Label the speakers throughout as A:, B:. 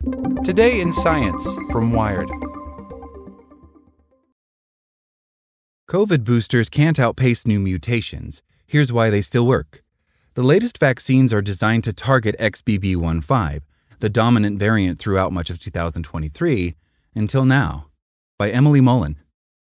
A: Today in Science from Wired. COVID boosters can't outpace new mutations. Here's why they still work. The latest vaccines are designed to target XBB.1.5, the dominant variant throughout much of 2023, until now. By Emily Mullen.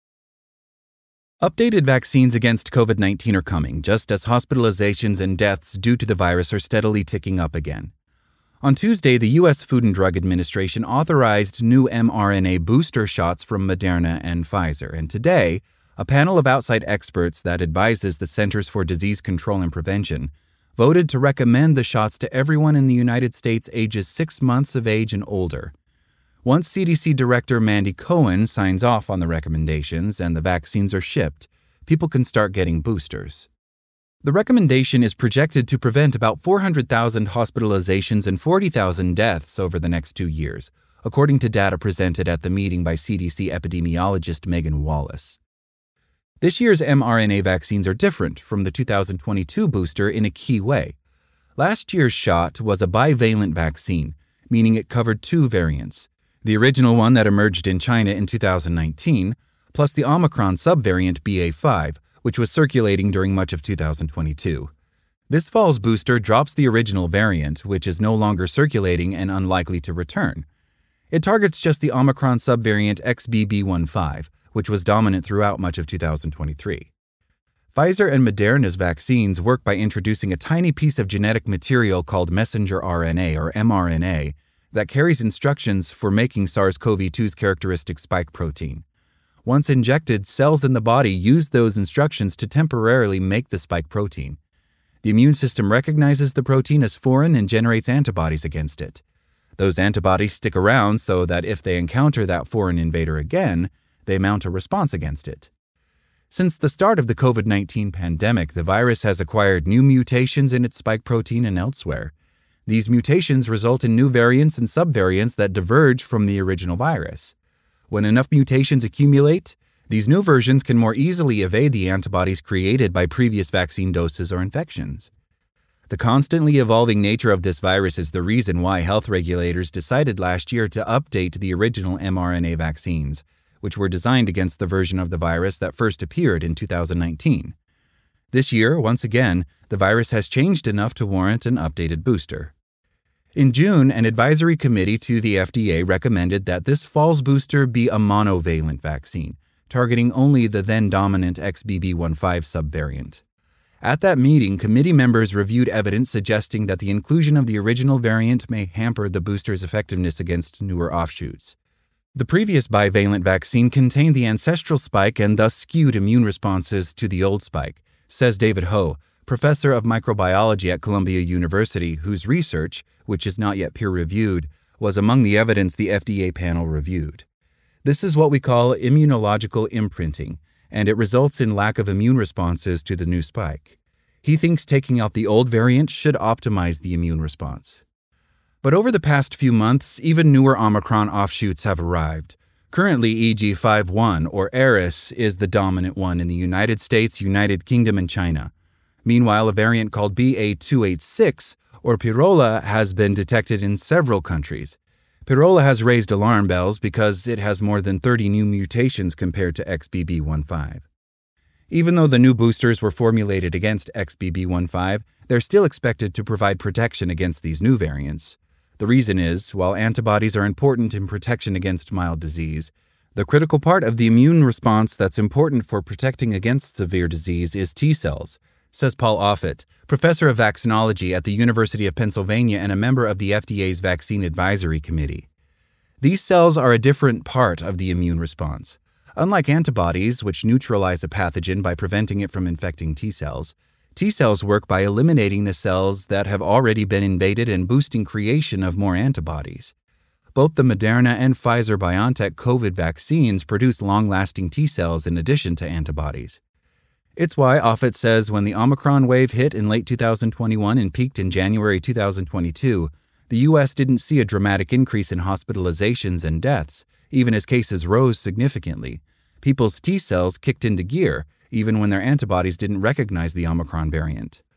A: Updated vaccines against COVID-19 are coming, just as hospitalizations and deaths due to the virus are steadily ticking up again. On Tuesday, the U.S. Food and Drug Administration authorized new mRNA booster shots from Moderna and Pfizer, and today, a panel of outside experts that advises the Centers for Disease Control and Prevention voted to recommend the shots to everyone in the United States ages 6 months of age and older. Once CDC Director Mandy Cohen signs off on the recommendations and the vaccines are shipped, people can start getting boosters. The recommendation is projected to prevent about 400,000 hospitalizations and 40,000 deaths over the next 2 years, according to data presented at the meeting by CDC epidemiologist Megan Wallace. This year's mRNA vaccines are different from the 2022 booster in a key way. Last year's shot was a bivalent vaccine, meaning it covered 2 variants. The original one that emerged in China in 2019, plus the Omicron subvariant BA.5, which was circulating during much of 2022. This fall's booster drops the original variant, which is no longer circulating and unlikely to return. It targets just the Omicron subvariant XBB.1.5, which was dominant throughout much of 2023. Pfizer and Moderna's vaccines work by introducing a tiny piece of genetic material called messenger RNA, or mRNA, that carries instructions for making SARS-CoV-2's characteristic spike protein. Once injected, cells in the body use those instructions to temporarily make the spike protein. The immune system recognizes the protein as foreign and generates antibodies against it. Those antibodies stick around so that if they encounter that foreign invader again, they mount a response against it. Since the start of the COVID-19 pandemic, the virus has acquired new mutations in its spike protein and elsewhere. These mutations result in new variants and subvariants that diverge from the original virus. When enough mutations accumulate, these new versions can more easily evade the antibodies created by previous vaccine doses or infections. The constantly evolving nature of this virus is the reason why health regulators decided last year to update the original mRNA vaccines, which were designed against the version of the virus that first appeared in 2019. This year, once again, the virus has changed enough to warrant an updated booster. In June, an advisory committee to the FDA recommended that this fall's booster be a monovalent vaccine, targeting only the then-dominant XBB.1.5 subvariant. At that meeting, committee members reviewed evidence suggesting that the inclusion of the original variant may hamper the booster's effectiveness against newer offshoots. The previous bivalent vaccine contained the ancestral spike and thus skewed immune responses to the old spike, says David Ho, professor of microbiology at Columbia University, whose research, which is not yet peer-reviewed, was among the evidence the FDA panel reviewed. This is what we call immunological imprinting, and it results in lack of immune responses to the new spike. He thinks taking out the old variant should optimize the immune response. But over the past few months, even newer Omicron offshoots have arrived. Currently, EG.5.1, or Eris, is the dominant one in the United States, United Kingdom, and China. Meanwhile, a variant called BA.2.86, or Pirola, has been detected in several countries. Pirola has raised alarm bells because it has more than 30 new mutations compared to XBB.1.5. Even though the new boosters were formulated against XBB.1.5, they're still expected to provide protection against these new variants. The reason is, while antibodies are important in protection against mild disease, the critical part of the immune response that's important for protecting against severe disease is T cells, says Paul Offit, professor of vaccinology at the University of Pennsylvania and a member of the FDA's Vaccine Advisory Committee. These cells are a different part of the immune response. Unlike antibodies, which neutralize a pathogen by preventing it from infecting T cells work by eliminating the cells that have already been invaded and boosting creation of more antibodies. Both the Moderna and Pfizer-BioNTech COVID vaccines produce long-lasting T cells in addition to antibodies. It's why Offit says when the Omicron wave hit in late 2021 and peaked in January 2022, the U.S. didn't see a dramatic increase in hospitalizations and deaths, even as cases rose significantly. People's T cells kicked into gear, even when their antibodies didn't recognize the Omicron variant.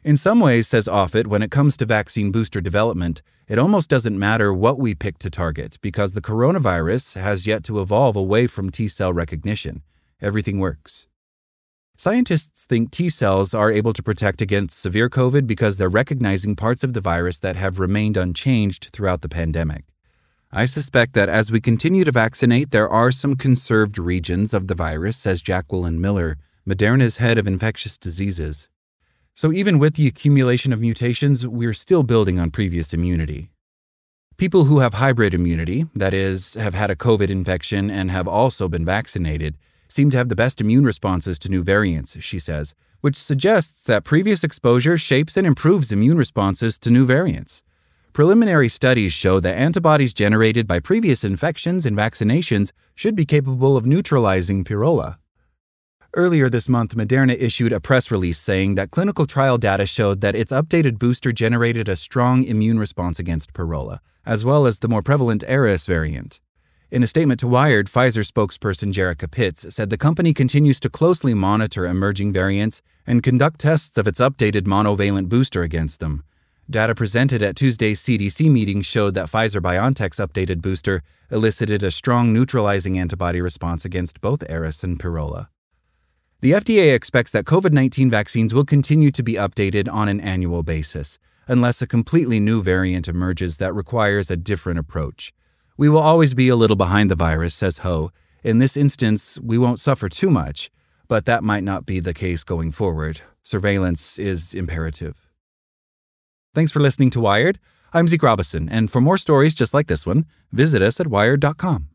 A: In some ways, says Offit, when it comes to vaccine booster development, it almost doesn't matter what we pick to target because the coronavirus has yet to evolve away from T-cell recognition. Everything works. Scientists think T-cells are able to protect against severe COVID because they're recognizing parts of the virus that have remained unchanged throughout the pandemic. I suspect that as we continue to vaccinate, there are some conserved regions of the virus, says Jacqueline Miller, Moderna's head of infectious diseases. So even with the accumulation of mutations, we're still building on previous immunity. People who have hybrid immunity, that is, have had a COVID infection and have also been vaccinated, seem to have the best immune responses to new variants, she says, which suggests that previous exposure shapes and improves immune responses to new variants. Preliminary studies show that antibodies generated by previous infections and vaccinations should be capable of neutralizing Pirola. Earlier this month, Moderna issued a press release saying that clinical trial data showed that its updated booster generated a strong immune response against Pirola, as well as the more prevalent Eris variant. In a statement to Wired, Pfizer spokesperson Jerica Pitts said the company continues to closely monitor emerging variants and conduct tests of its updated monovalent booster against them. Data presented at Tuesday's CDC meeting showed that Pfizer-BioNTech's updated booster elicited a strong neutralizing antibody response against both Eris and Pirola. The FDA expects that COVID-19 vaccines will continue to be updated on an annual basis, unless a completely new variant emerges that requires a different approach. We will always be a little behind the virus, says Ho. In this instance, we won't suffer too much, but that might not be the case going forward. Surveillance is imperative. Thanks for listening to Wired. I'm Zeke Robison, and for more stories just like this one, visit us at wired.com.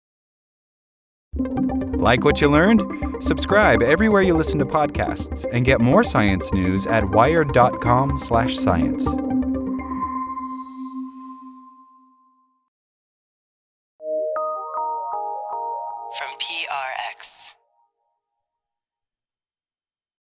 A: Like what you learned? Subscribe everywhere you listen to podcasts and get more science news at wired.com/science.
B: From PRX.